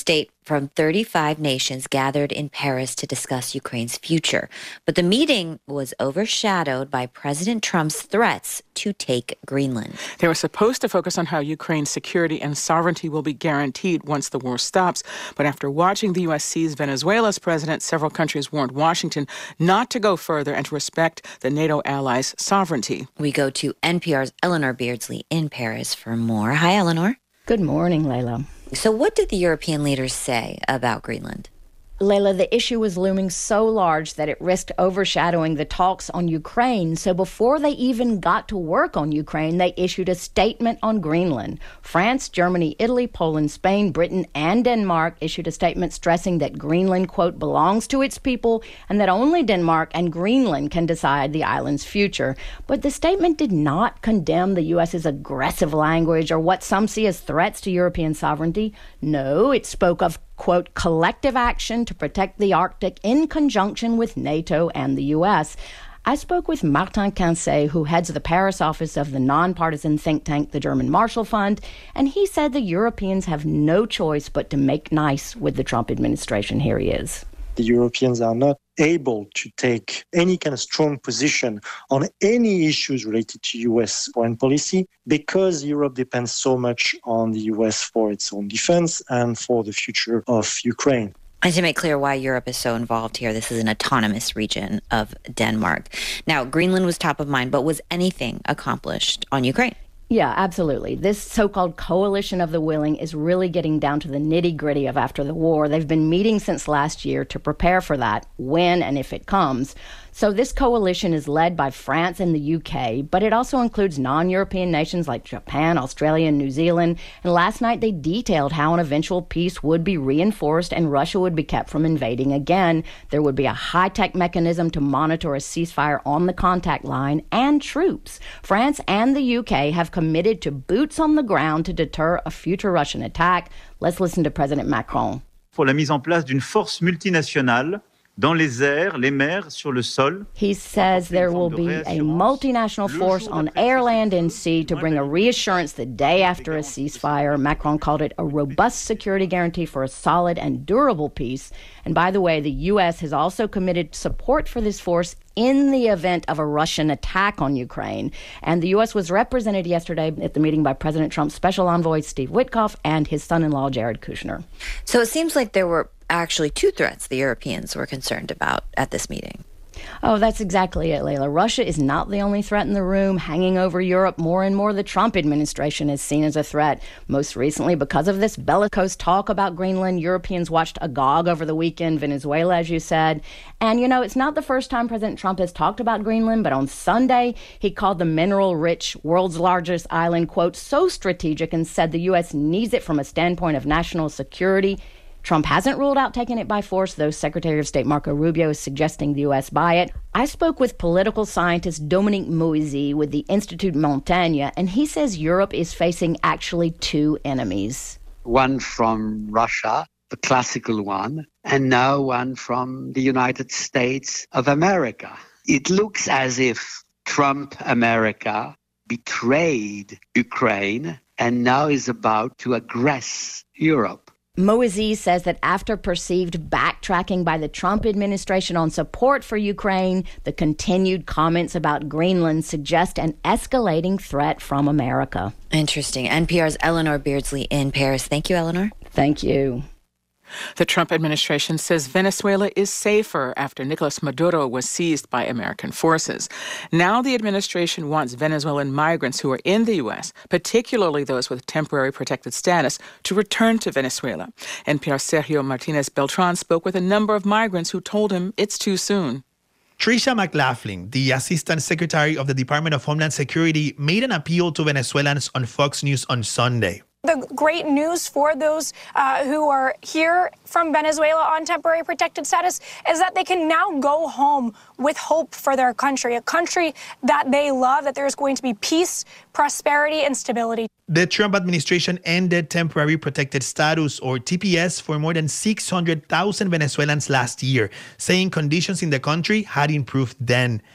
from thirty-five nations gathered in Paris to discuss Ukraine's future. But the meeting was overshadowed by President Trump's threats to take Greenland. They were supposed to focus on how Ukraine's security and sovereignty will be guaranteed once the war stops. But after watching the U S seize Venezuela's president, several countries warned Washington not to go further and to respect the NATO allies' sovereignty. We go to N P R's Eleanor Beardsley in Paris for more. Hi, Eleanor. Good morning, Layla. So what did the European leaders say about Greenland? Layla, the issue was looming so large that it risked overshadowing the talks on Ukraine. So before they even got to work on Ukraine, they issued a statement on Greenland. France, Germany, Italy, Poland, Spain, Britain, and Denmark issued a statement stressing that Greenland, quote, belongs to its people and that only Denmark and Greenland can decide the island's future. But the statement did not condemn the U S's aggressive language or what some see as threats to European sovereignty. No, it spoke of, quote, collective action to protect the Arctic in conjunction with NATO and the U S. I spoke with Martin Quincé, who heads the Paris office of the nonpartisan think tank, the German Marshall Fund, and he said the Europeans have no choice but to make nice with the Trump administration. Here he is. The Europeans are not able to take any kind of strong position on any issues related to U S foreign policy because Europe depends so much on the U S for its own defense and for the future of Ukraine. And to make clear why Europe is so involved here, this is an autonomous region of Denmark. Now, Greenland was top of mind, but was anything accomplished on Ukraine? Yeah, absolutely. This so-called coalition of the willing is really getting down to the nitty-gritty of after the war. They've been meeting since last year to prepare for that, when and if it comes. So this coalition is led by France and the U K, but it also includes non-European nations like Japan, Australia, and New Zealand. And last night they detailed how an eventual peace would be reinforced and Russia would be kept from invading again. There would be a high-tech mechanism to monitor a ceasefire on the contact line and troops. France and the U K have committed to boots on the ground to deter a future Russian attack. Let's listen to President Macron. Pour la mise en place d'une force multinationale dans les airs, les mers, sur le sol. He says there will be a multinational force on air, land, and sea to bring a reassurance the day after a ceasefire. Macron called it a robust security guarantee for a solid and durable peace. And by the way, the U S has also committed support for this force in the event of a Russian attack on Ukraine. And the U S was represented yesterday at the meeting by President Trump's special envoy, Steve Witkoff, and his son-in-law, Jared Kushner. So it seems like there were actually two threats the Europeans were concerned about at this meeting. Oh, that's exactly it, Layla. Russia is not the only threat in the room. Hanging over Europe, more and more the Trump administration is seen as a threat. Most recently, because of this bellicose talk about Greenland, Europeans watched agog over the weekend, Venezuela, as you said. And, you know, it's not the first time President Trump has talked about Greenland, but on Sunday, he called the mineral-rich, world's largest island, quote, so strategic and said the U S needs it from a standpoint of national security. Trump hasn't ruled out taking it by force, though Secretary of State Marco Rubio is suggesting the U S buy it. I spoke with political scientist Dominique Moisy with the Institut Montaigne, and he says Europe is facing actually two enemies. One from Russia, the classical one, and now one from the United States of America. It looks as if Trump America betrayed Ukraine and now is about to aggress Europe. Moisy says that after perceived backtracking by the Trump administration on support for Ukraine, the continued comments about Greenland suggest an escalating threat from America. Interesting. N P R's Eleanor Beardsley in Paris. Thank you, Eleanor. Thank you. The Trump administration says Venezuela is safer after Nicolas Maduro was seized by American forces. Now the administration wants Venezuelan migrants who are in the U S, particularly those with temporary protected status, to return to Venezuela. N P R's Sergio Martinez Beltran spoke with a number of migrants who told him it's too soon. Tricia McLaughlin, the Assistant Secretary of the Department of Homeland Security, made an appeal to Venezuelans on Fox News on Sunday. The great news for those uh, who are here from Venezuela on temporary protected status is that they can now go home with hope for their country, a country that they love, that there's going to be peace, prosperity, and stability. The Trump administration ended temporary protected status, or T P S, for more than six hundred thousand Venezuelans last year, saying conditions in the country had improved then.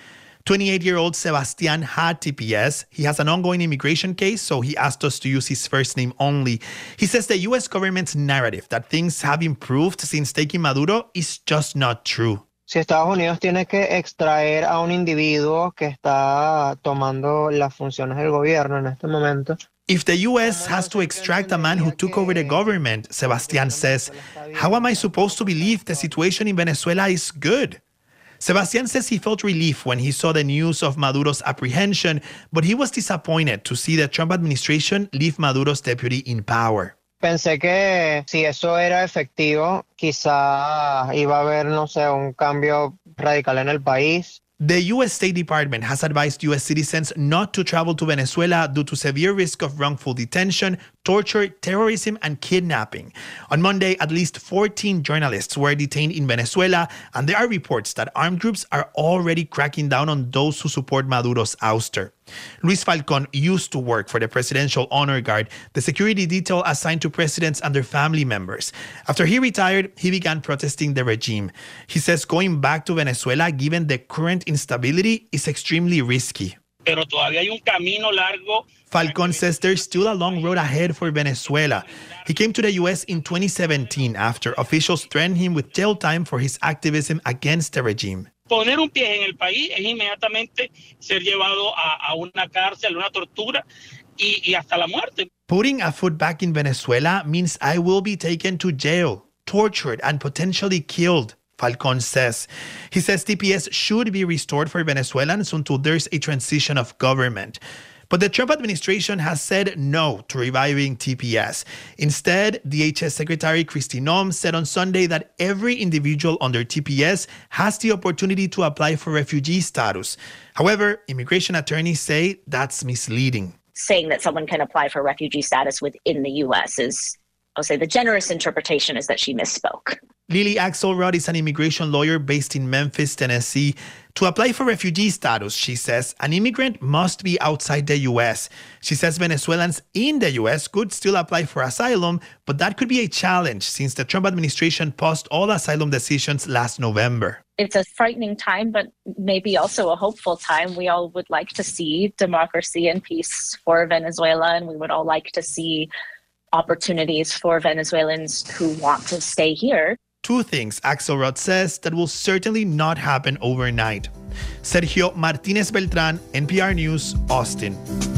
twenty-eight-year-old Sebastian had T P S. He has an ongoing immigration case, so he asked us to use his first name only. He says the U S government's narrative that things have improved since taking Maduro is just not true. Si Estados Unidos tiene que extraer a un individuo que está tomando las funciones del gobierno en este momento. If the U S has to extract a man who took over the government, Sebastian says, how am I supposed to believe the situation in Venezuela is good? Sebastian says he felt relief when he saw the news of Maduro's apprehension, but he was disappointed to see the Trump administration leave Maduro's deputy in power. Pensé que si eso era efectivo, quizá iba a haber, no sé, un cambio radical en el país. The U S State Department has advised U S citizens not to travel to Venezuela due to severe risk of wrongful detention, torture, terrorism, and kidnapping. On Monday, at least fourteen journalists were detained in Venezuela, and there are reports that armed groups are already cracking down on those who support Maduro's ouster. Luis Falcón used to work for the Presidential Honor Guard, the security detail assigned to presidents and their family members. After he retired, he began protesting the regime. He says going back to Venezuela, given the current instability, is extremely risky. Pero todavía hay un camino largo. Falcón says there's still a long road ahead for Venezuela. He came to the U S in twenty seventeen after officials threatened him with jail time for his activism against the regime. Poner un pie en el país es inmediatamente ser llevado a, a una cárcel, una tortura y, y hasta la muerte. Putting a foot back in Venezuela means I will be taken to jail, tortured, and potentially killed, Falcón says. He says T P S should be restored for Venezuelans until there's a transition of government. But the Trump administration has said no to reviving T P S. Instead, D H S Secretary Kristi Noem said on Sunday that every individual under T P S has the opportunity to apply for refugee status. However, immigration attorneys say that's misleading. Saying that someone can apply for refugee status within the U S is, I'll say the generous interpretation is that she misspoke. Lily Axelrod is an immigration lawyer based in Memphis, Tennessee. To apply for refugee status, she says, an immigrant must be outside the U S. She says Venezuelans in the U S could still apply for asylum, but that could be a challenge since the Trump administration paused all asylum decisions last November. It's a frightening time, but maybe also a hopeful time. We all would like to see democracy and peace for Venezuela, and we would all like to see opportunities for Venezuelans who want to stay here. Two things Axelrod says that will certainly not happen overnight. Sergio Martinez Beltran, N P R News, Austin.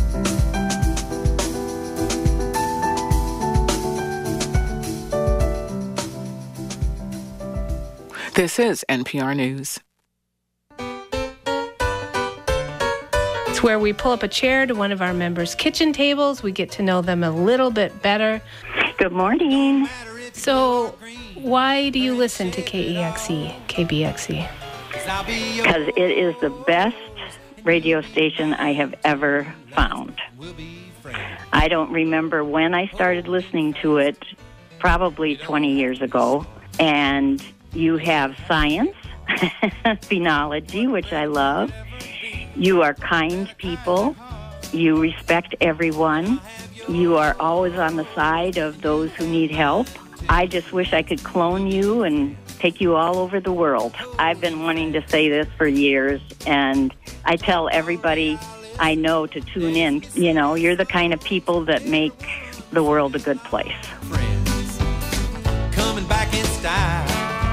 This is N P R News. It's where we pull up a chair to one of our members' kitchen tables. We get to know them a little bit better. Good morning. So, why do you listen to K E X E, K B X E? Because it is the best radio station I have ever found. I don't remember when I started listening to it, probably twenty years ago. And you have science, phenology, which I love. You are kind people. You respect everyone. You are always on the side of those who need help. I just wish I could clone you and take you all over the world. I've been wanting to say this for years, and I tell everybody I know to tune in. You know, you're the kind of people that make the world a good place. Friends, coming back in style.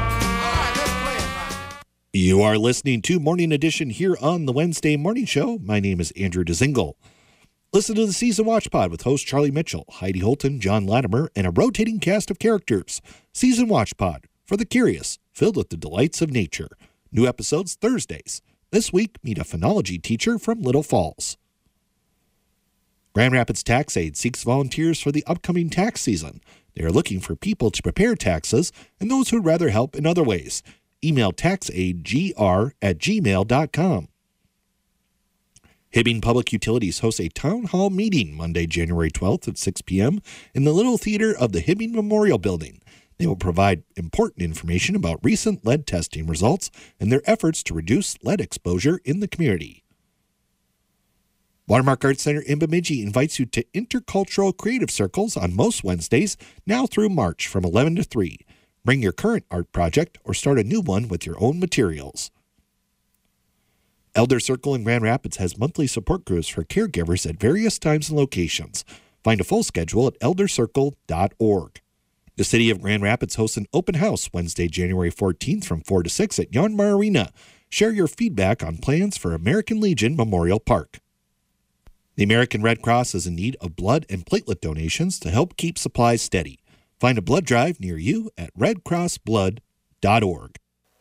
You are listening to Morning Edition here on the Wednesday Morning Show. My name is Andrew DeZingle. Listen to the Season Watch Pod with host Charlie Mitchell, Heidi Holton, John Latimer, and a rotating cast of characters. Season Watch Pod, for the curious, filled with the delights of nature. New episodes Thursdays. This week, meet a phonology teacher from Little Falls. Grand Rapids Tax Aid seeks volunteers for the upcoming tax season. They are looking for people to prepare taxes and those who would rather help in other ways. Email taxaidgr at gmail dot com. Hibbing Public Utilities hosts a town hall meeting Monday, January twelfth at six p.m. in the Little Theater of the Hibbing Memorial Building. They will provide important information about recent lead testing results and their efforts to reduce lead exposure in the community. Watermark Art Center in Bemidji invites you to Intercultural Creative Circles on most Wednesdays, now through March from eleven to three. Bring your current art project or start a new one with your own materials. Elder Circle in Grand Rapids has monthly support groups for caregivers at various times and locations. Find a full schedule at elder circle dot org. The City of Grand Rapids hosts an open house Wednesday, January fourteenth from four to six at Yanmar Arena. Share your feedback on plans for American Legion Memorial Park. The American Red Cross is in need of blood and platelet donations to help keep supplies steady. Find a blood drive near you at red cross blood dot org.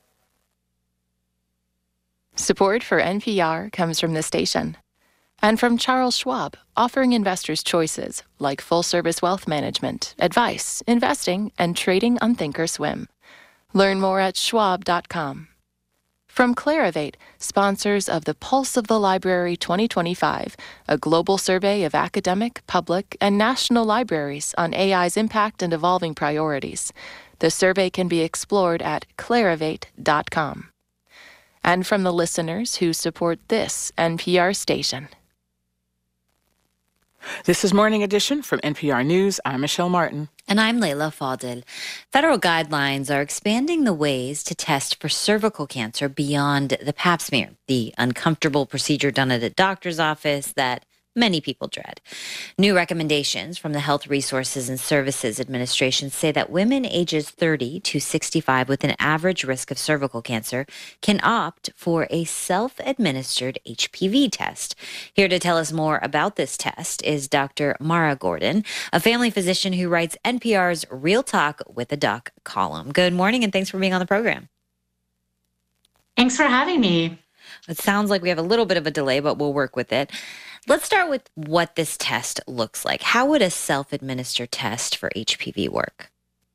Support for N P R comes from the station and from Charles Schwab, offering investors choices like full-service wealth management, advice, investing, and trading on Thinkorswim. Learn more at schwab dot com. From Clarivate, sponsors of the Pulse of the Library twenty twenty-five, a global survey of academic, public, and national libraries on A I's impact and evolving priorities. The survey can be explored at clarivate dot com. And from the listeners who support this N P R station. This is Morning Edition from N P R News. I'm Michelle Martin. And I'm Leila Fadel. Federal guidelines are expanding the ways to test for cervical cancer beyond the pap smear, the uncomfortable procedure done at a doctor's office that many people dread. New recommendations from the Health Resources and Services Administration say that women ages thirty to sixty-five with an average risk of cervical cancer can opt for a self-administered H P V test. Here to tell us more about this test is Doctor Mara Gordon, a family physician who writes N P R's Real Talk with a Doc column. Good morning, and thanks for being on the program. Thanks for having me. It sounds like we have a little bit of a delay, but we'll work with it. Let's start with what this test looks like. How would a self-administered test for H P V work?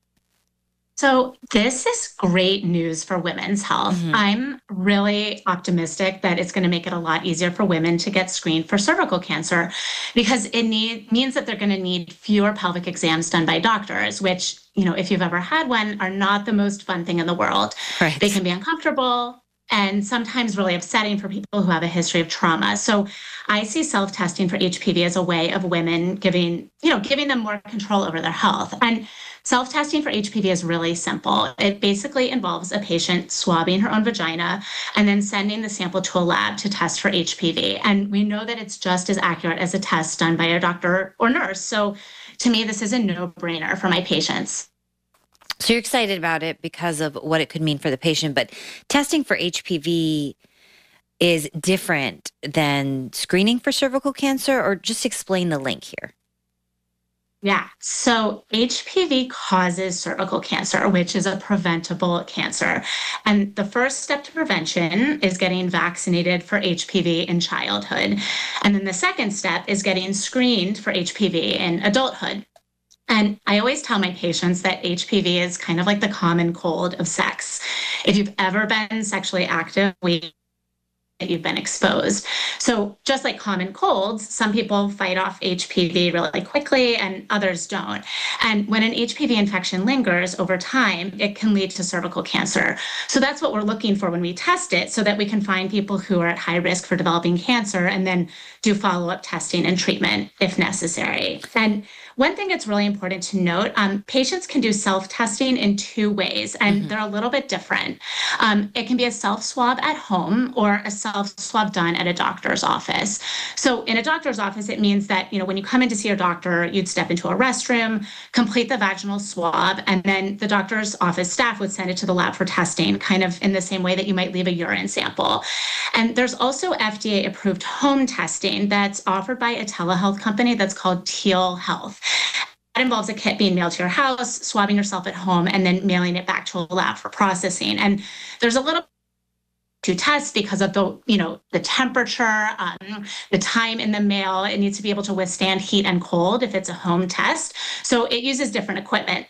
So this is great news for women's health. Mm-hmm. I'm really optimistic that it's going to make it a lot easier for women to get screened for cervical cancer because it need, means that they're going to need fewer pelvic exams done by doctors, which, you know, if you've ever had one, are not the most fun thing in the world. Right. They can be uncomfortable and sometimes really upsetting for people who have a history of trauma. So I see self-testing for H P V as a way of women giving, you know, giving them more control over their health. And self-testing for H P V is really simple. It basically involves a patient swabbing her own vagina and then sending the sample to a lab to test for H P V. And we know that it's just as accurate as a test done by a doctor or nurse. So to me, this is a no-brainer for my patients. So you're excited about it because of what it could mean for the patient, but testing for H P V is different than screening for cervical cancer, or just explain the link here. Yeah, so H P V causes cervical cancer, which is a preventable cancer. And the first step to prevention is getting vaccinated for H P V in childhood. And then the second step is getting screened for H P V in adulthood. And I always tell my patients that H P V is kind of like the common cold of sex. If you've ever been sexually active, we that you've been exposed. So just like common colds, some people fight off H P V really quickly and others don't. And when an H P V infection lingers over time, it can lead to cervical cancer. So that's what we're looking for when we test it, so that we can find people who are at high risk for developing cancer and then do follow-up testing and treatment if necessary. And one thing that's really important to note, um, patients can do self-testing in two ways, and mm-hmm. they're a little bit different. Um, it can be a self-swab at home or a self-swab done at a doctor's office. So in a doctor's office, it means that, you know, when you come in to see your doctor, you'd step into a restroom, complete the vaginal swab, and then the doctor's office staff would send it to the lab for testing, kind of in the same way that you might leave a urine sample. And there's also F D A-approved home testing that's offered by a telehealth company that's called Teal Health. That involves a kit being mailed to your house, swabbing yourself at home, and then mailing it back to a lab for processing. And there's a little to test because of the, you know, the temperature, um, the time in the mail. It needs to be able to withstand heat and cold if it's a home test. So it uses different equipment.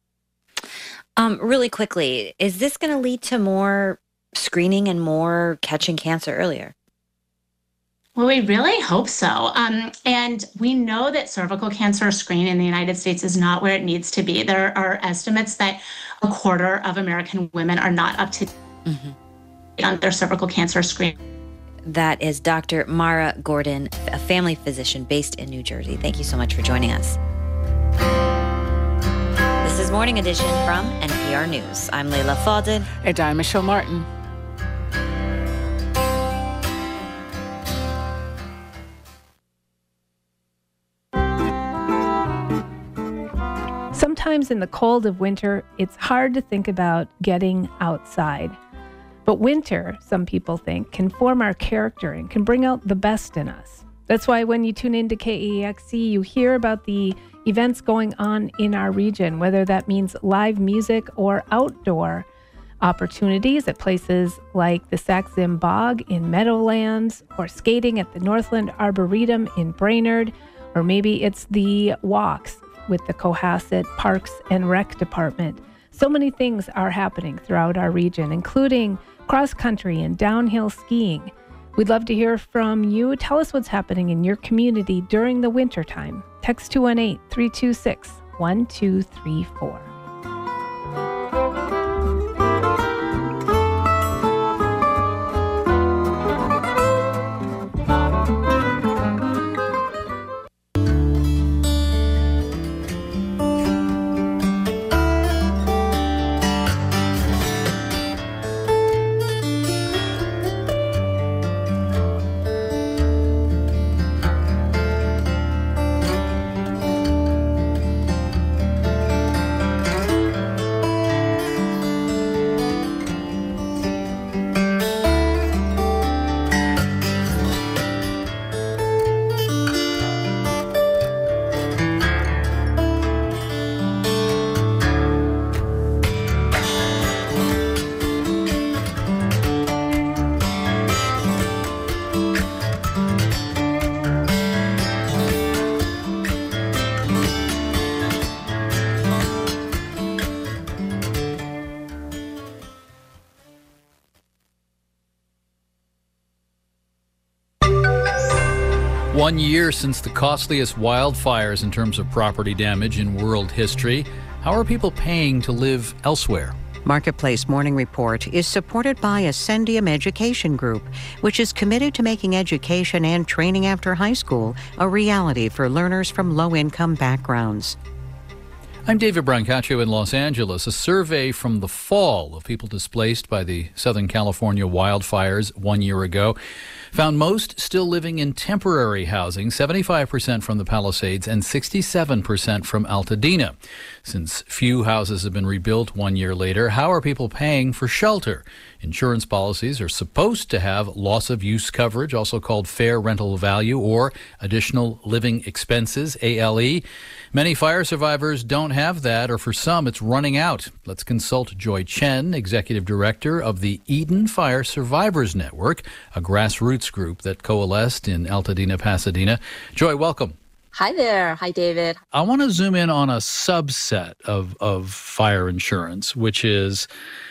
Um, really quickly, is this going to lead to more screening and more catching cancer earlier? Well, we really hope so. Um, and we know that cervical cancer screening in the United States is not where it needs to be. There are estimates that a quarter of American women are not up to date mm-hmm. on their cervical cancer screen. That is Doctor Mara Gordon, a family physician based in New Jersey. Thank you so much for joining us. This is Morning Edition from N P R News. I'm Leila Fadel. And I'm Michelle Martin. Sometimes in the cold of winter, it's hard to think about getting outside. But winter, some people think, can form our character and can bring out the best in us. That's why when you tune into K E X C, you hear about the events going on in our region, whether that means live music or outdoor opportunities at places like the Sax-Zim Bog in Meadowlands, or skating at the Northland Arboretum in Brainerd, or maybe it's the walks with the Cohasset Parks and Rec Department. So many things are happening throughout our region, including cross-country and downhill skiing. We'd love to hear from you. Tell us what's happening in your community during the winter time. Text two one eight, three two six, one two three four. One year since the costliest wildfires in terms of property damage in world history. How are people paying to live elsewhere? Marketplace Morning Report is supported by Ascendium Education Group, which is committed to making education and training after high school a reality for learners from low-income backgrounds. I'm David Brancaccio in Los Angeles. A survey from the fall of people displaced by the Southern California wildfires one year ago found most still living in temporary housing, seventy-five percent from the Palisades and sixty-seven percent from Altadena. Since few houses have been rebuilt one year later, how are people paying for shelter? Insurance policies are supposed to have loss of use coverage, also called fair rental value, or additional living expenses, A L E. Many fire survivors don't have that, or for some, it's running out. Let's consult Joy Chen, Executive Director of the Eden Fire Survivors Network, a grassroots group that coalesced in Altadena, Pasadena. Joy, welcome. Hi there. Hi, David. I want to zoom in on a subset of, of fire insurance, which is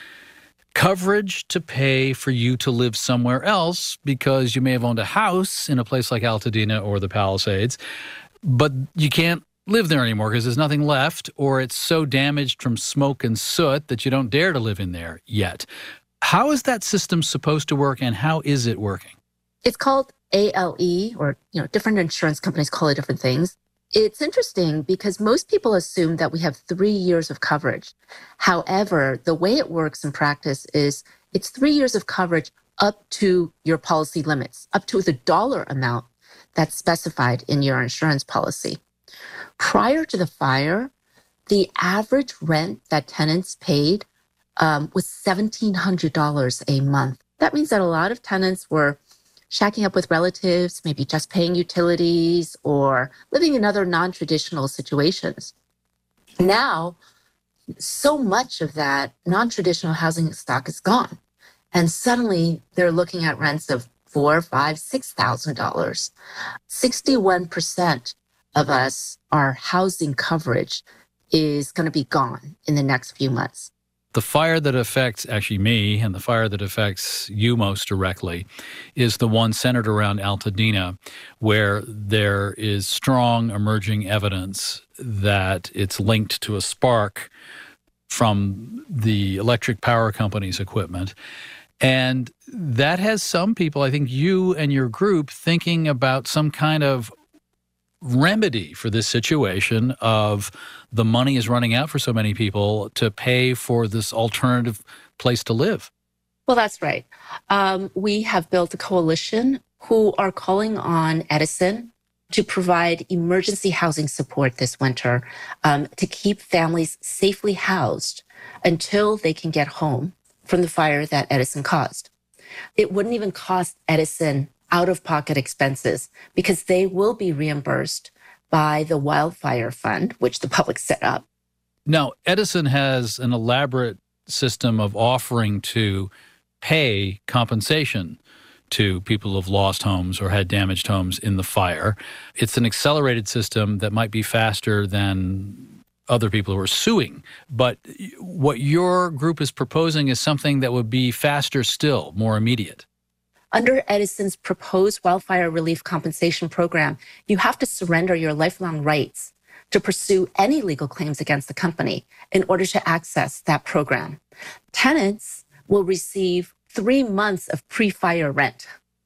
coverage to pay for you to live somewhere else because you may have owned a house in a place like Altadena or the Palisades, but you can't live there anymore because there's nothing left, or it's so damaged from smoke and soot that you don't dare to live in there yet. How is that system supposed to work, and how is it working? It's called A L E, or, you know, different insurance companies call it different things. It's interesting because most people assume that we have three years of coverage. However, the way it works in practice is it's three years of coverage up to your policy limits, up to the dollar amount that's specified in your insurance policy. Prior to the fire, the average rent that tenants paid um, was seventeen hundred dollars a month. That means that a lot of tenants were shacking up with relatives, maybe just paying utilities or living in other non-traditional situations. Now, so much of that non-traditional housing stock is gone. And suddenly they're looking at rents of four, five, six thousand dollars. Sixty-one percent of us, our housing coverage is going to be gone in the next few months. The fire that affects actually me and the fire that affects you most directly is the one centered around Altadena, where there is strong emerging evidence that it's linked to a spark from the electric power company's equipment. And that has some people, I think you and your group, thinking about some kind of remedy for this situation of the money is running out for so many people to pay for this alternative place to live. Well, that's right. Um, we have built a coalition who are calling on Edison, to provide emergency housing support this winter um, to keep families safely housed until they can get home from the fire that Edison caused. It wouldn't even cost Edison out-of-pocket expenses because they will be reimbursed by the wildfire fund, which the public set up. Now, Edison has an elaborate system of offering to pay compensation to people who've lost homes or had damaged homes in the fire. It's an accelerated system that might be faster than other people who are suing. But what your group is proposing is something that would be faster still, more immediate. Under Edison's proposed wildfire relief compensation program, you have to surrender your lifelong rights to pursue any legal claims against the company in order to access that program. Tenants will receive three months of pre-fire rent.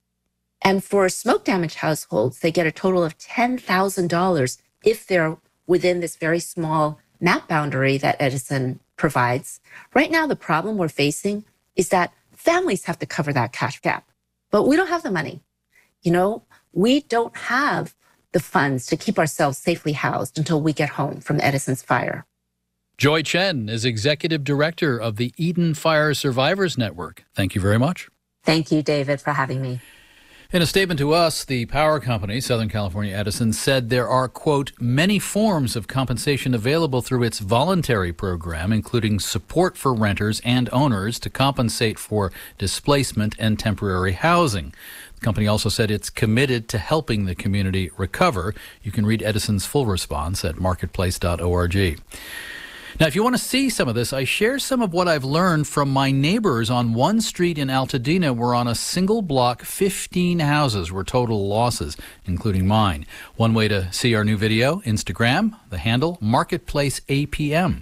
And for smoke damaged households, they get a total of ten thousand dollars if they're within this very small map boundary that Edison provides. Right now, the problem we're facing is that families have to cover that cash gap, but we don't have the money. You know, we don't have the funds to keep ourselves safely housed until we get home from Edison's fire. Joy Chen is Executive Director of the Eden Fire Survivors Network. Thank you very much. Thank you, David, for having me. In a statement to us, the power company, Southern California Edison, said there are, quote, many forms of compensation available through its voluntary program, including support for renters and owners to compensate for displacement and temporary housing. The company also said it's committed to helping the community recover. You can read Edison's full response at marketplace dot org. Now, if you want to see some of this, I share some of what I've learned from my neighbors on one street in Altadena where on a single block, fifteen houses were total losses, including mine. One way to see our new video, Instagram, the handle, Marketplace A P M.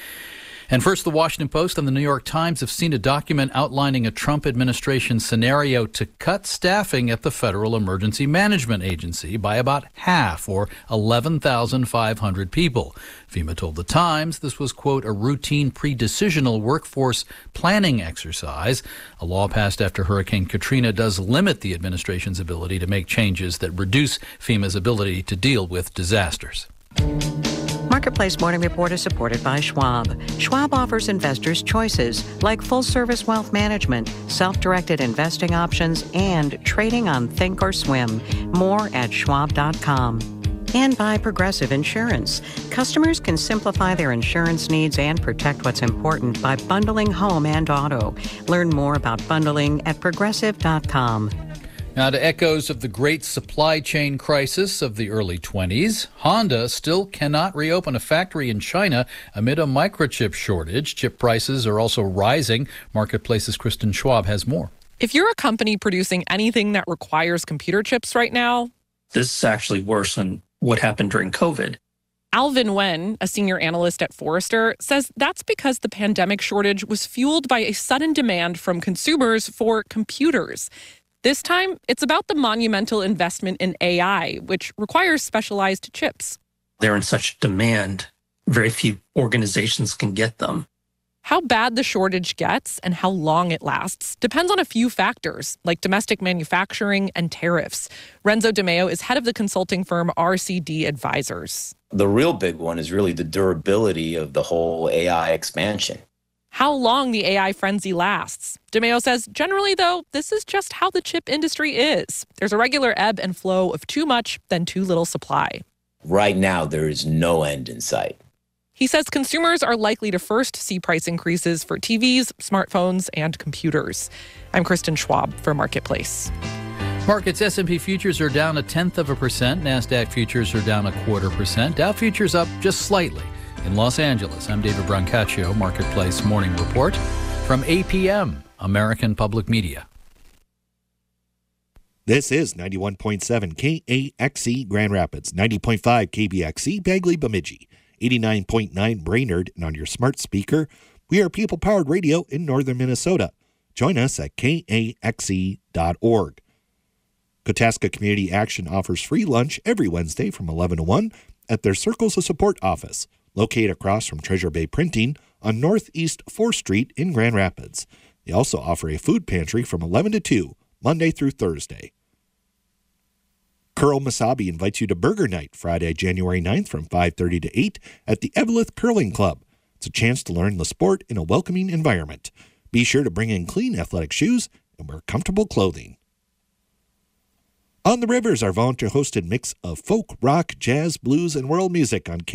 And first, the Washington Post and the New York Times have seen a document outlining a Trump administration scenario to cut staffing at the Federal Emergency Management Agency by about half, or eleven thousand five hundred people. FEMA told the Times this was, quote, a routine pre-decisional workforce planning exercise. A law passed after Hurricane Katrina does limit the administration's ability to make changes that reduce FEMA's ability to deal with disasters. Marketplace Morning Report is supported by Schwab. Schwab offers investors choices like full-service wealth management, self-directed investing options, and trading on Think or Swim. More at schwab dot com. And by Progressive Insurance. Customers can simplify their insurance needs and protect what's important by bundling home and auto. Learn more about bundling at progressive dot com. Now, to echoes of the great supply chain crisis of the early twenties, Honda still cannot reopen a factory in China amid a microchip shortage. Chip prices are also rising. Marketplace's Kristen Schwab has more. If you're a company producing anything that requires computer chips right now, this is actually worse than what happened during COVID. Alvin Wen, a senior analyst at Forrester, says that's because the pandemic shortage was fueled by a sudden demand from consumers for computers. This time, it's about the monumental investment in A I, which requires specialized chips. They're in such demand, very few organizations can get them. How bad the shortage gets and how long it lasts depends on a few factors, like domestic manufacturing and tariffs. Renzo DeMeo is head of the consulting firm R C D Advisors. The real big one is really the durability of the whole A I expansion. How long the A I frenzy lasts. DeMeo says, generally, though, this is just how the chip industry is. There's a regular ebb and flow of too much, then too little supply. Right now, there is no end in sight. He says consumers are likely to first see price increases for T Vs, smartphones, and computers. I'm Kristen Schwab for Marketplace. Markets, S and P futures are down a tenth of a percent. NASDAQ futures are down a quarter percent. Dow futures up just slightly. In Los Angeles, I'm David Brancaccio, Marketplace Morning Report from A P M, American Public Media. This is ninety-one point seven K A X E Grand Rapids, ninety point five K B X E Bagley Bemidji, eighty-nine point nine Brainerd, and on your smart speaker, we are people-powered radio in northern Minnesota. Join us at K A X E dot org. Kotaska Community Action offers free lunch every Wednesday from eleven to one at their Circles of Support office, located across from Treasure Bay Printing on Northeast fourth Street in Grand Rapids. They also offer a food pantry from eleven to two, Monday through Thursday. Curl Masabi invites you to Burger Night Friday, January ninth from five thirty to eight at the Eveleth Curling Club. It's a chance to learn the sport in a welcoming environment. Be sure to bring in clean athletic shoes and wear comfortable clothing. On the Rivers, our volunteer-hosted mix of folk, rock, jazz, blues, and world music on K